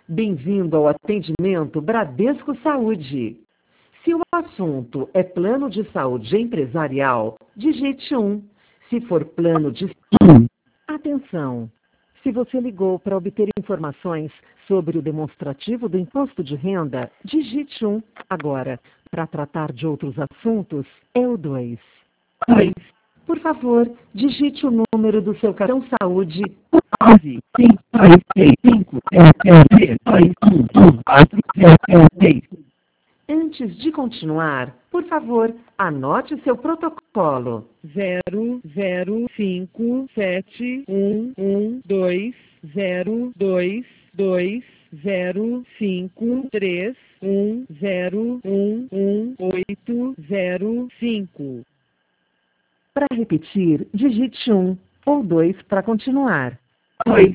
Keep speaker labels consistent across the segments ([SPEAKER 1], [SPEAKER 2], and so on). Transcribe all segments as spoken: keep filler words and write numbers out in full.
[SPEAKER 1] Bem-vindo ao atendimento Bradesco Saúde. Se o assunto é plano de saúde empresarial, digite um. Se for plano de... Atenção! Se você ligou para obter informações sobre o demonstrativo do imposto de renda, digite um. Agora, para tratar de outros assuntos, é o dois. Por favor, digite o número do seu cartão saúde.
[SPEAKER 2] nove, cinco, dois, seis, cinco, zero, zero, três, dois, um, um, quatro, zero, zero, seis.
[SPEAKER 1] Antes de continuar, por favor, anote seu protocolo.
[SPEAKER 3] zero, zero, cinco, sete, um, um, dois, zero, dois, dois, zero, cinco, três, um, zero, um, um, oito, zero, cinco.
[SPEAKER 1] Para repetir, digite um ou dois para continuar.
[SPEAKER 2] dois.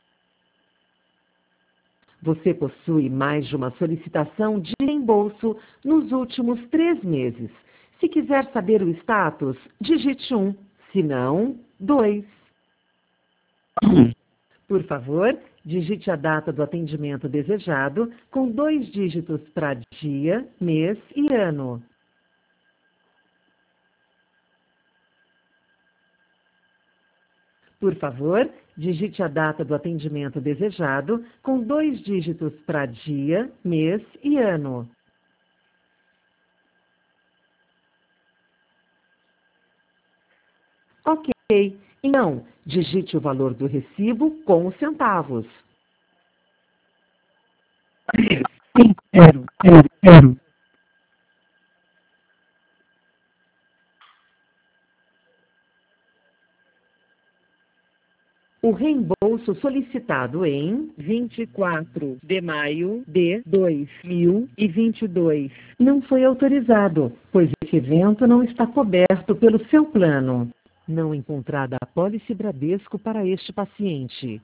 [SPEAKER 1] Você possui mais de uma solicitação de reembolso nos últimos três meses. Se quiser saber o status, digite um. Se não, dois. Por favor, digite a data do atendimento desejado com dois dígitos para dia, mês e ano. Por favor, digite a data do atendimento desejado com dois dígitos para dia, mês e ano. Ok. Então, digite o valor do recibo com os centavos.
[SPEAKER 2] três, cinco, zero, zero, zero.
[SPEAKER 1] O reembolso solicitado em
[SPEAKER 3] vinte e quatro de maio de dois mil e vinte e dois.
[SPEAKER 1] não foi autorizado, pois esse evento não está coberto pelo seu plano. Não encontrada a apólice Bradesco para este paciente.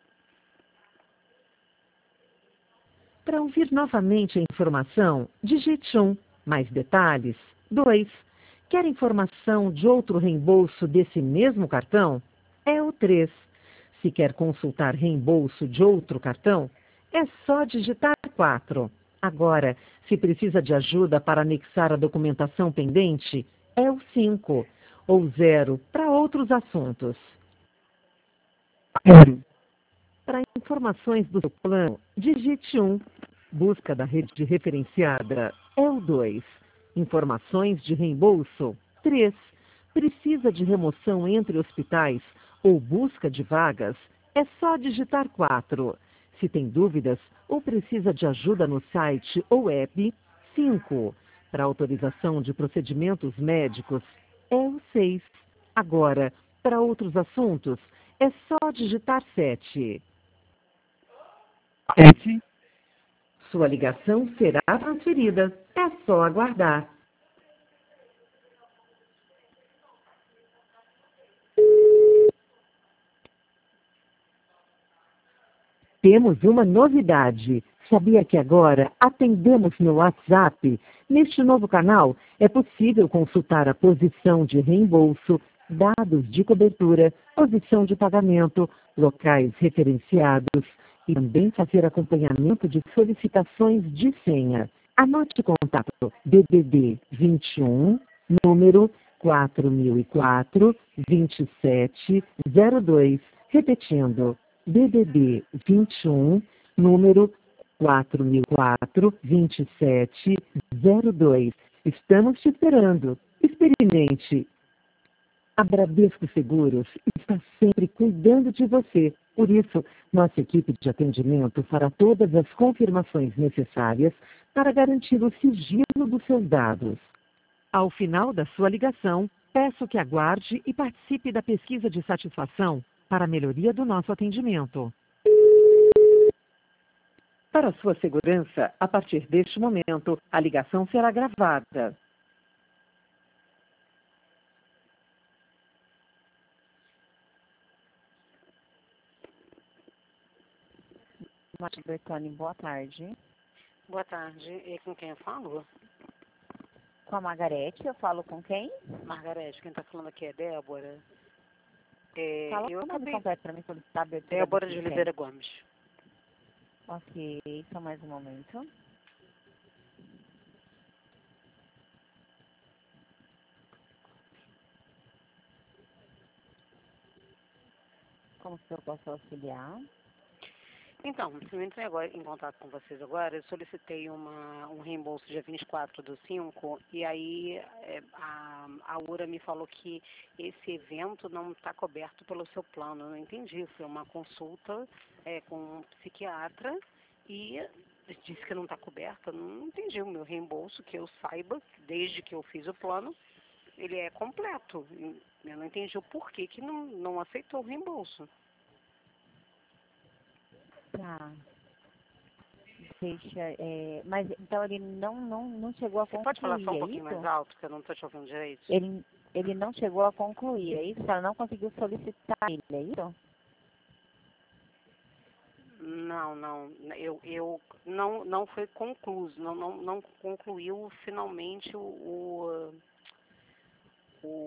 [SPEAKER 1] Para ouvir novamente a informação, digite um. Mais detalhes, dois. Quer informação de outro reembolso desse mesmo cartão? É o três. Se quer consultar reembolso de outro cartão, é só digitar quatro. Agora, se precisa de ajuda para anexar a documentação pendente, é o cinco. Ou zero para outros assuntos.
[SPEAKER 2] Zero.
[SPEAKER 1] Para informações do seu plano, digite um. Busca da rede referenciada é o dois. Informações de reembolso, três. Precisa de remoção entre hospitais ou busca de vagas, é só digitar quatro. Se tem dúvidas ou precisa de ajuda no site ou app, cinco. Para autorização de procedimentos médicos, é o seis. Agora, para outros assuntos, é só digitar sete.
[SPEAKER 2] Sete.
[SPEAKER 1] Sua ligação será transferida. É só aguardar. Temos uma novidade. Sabia que agora atendemos no WhatsApp? Neste novo canal, é possível consultar a posição de reembolso, dados de cobertura, posição de pagamento, locais referenciados e também fazer acompanhamento de solicitações de senha. Anote o contato D D D vinte e um, número quatro mil e quatro, vinte e sete, zero dois. Repetindo, D D D vinte e um, número quatro mil e quatro, vinte e sete, zero dois. Estamos te esperando. Experimente. A Bradesco Seguros está sempre cuidando de você. Por isso, nossa equipe de atendimento fará todas as confirmações necessárias para garantir o sigilo dos seus dados. Ao final da sua ligação, peço que aguarde e participe da pesquisa de satisfação para a melhoria do nosso atendimento. Para sua segurança, a partir deste momento, a ligação será gravada.
[SPEAKER 4] Marta Bertoni, boa tarde.
[SPEAKER 5] Boa tarde. E com quem eu falo?
[SPEAKER 4] Com a Margarete, eu falo com quem?
[SPEAKER 5] Margarete, quem está falando aqui é Débora. É,
[SPEAKER 4] Fala
[SPEAKER 5] eu
[SPEAKER 4] o nome
[SPEAKER 5] acabei...
[SPEAKER 4] completo para mim solicitar a abertura.
[SPEAKER 5] Débora de Oliveira Gomes.
[SPEAKER 4] Ok, só mais um momento. Como que eu posso auxiliar?
[SPEAKER 5] Então, eu entrei agora em contato com vocês agora, eu solicitei uma, um reembolso dia vinte e quatro do cinco, e aí é, a, a U R A me falou que esse evento não está coberto pelo seu plano. Eu não entendi, foi uma consulta é, com um psiquiatra e disse que não está coberta. Não entendi o meu reembolso, que eu saiba, desde que eu fiz o plano, ele é completo. Eu não entendi o porquê que não, não aceitou o reembolso.
[SPEAKER 4] Tá. Deixa, é, mas então ele não, não, não chegou a
[SPEAKER 5] Você
[SPEAKER 4] concluir,
[SPEAKER 5] pode falar só um
[SPEAKER 4] é
[SPEAKER 5] pouquinho
[SPEAKER 4] isso?
[SPEAKER 5] mais alto, que eu não estou te ouvindo direito?
[SPEAKER 4] Ele, ele não chegou a concluir, é isso? Ela não conseguiu solicitar ele, é isso?
[SPEAKER 5] Não, não. Eu, eu não, não foi concluído, não, não, não concluiu finalmente o, o, o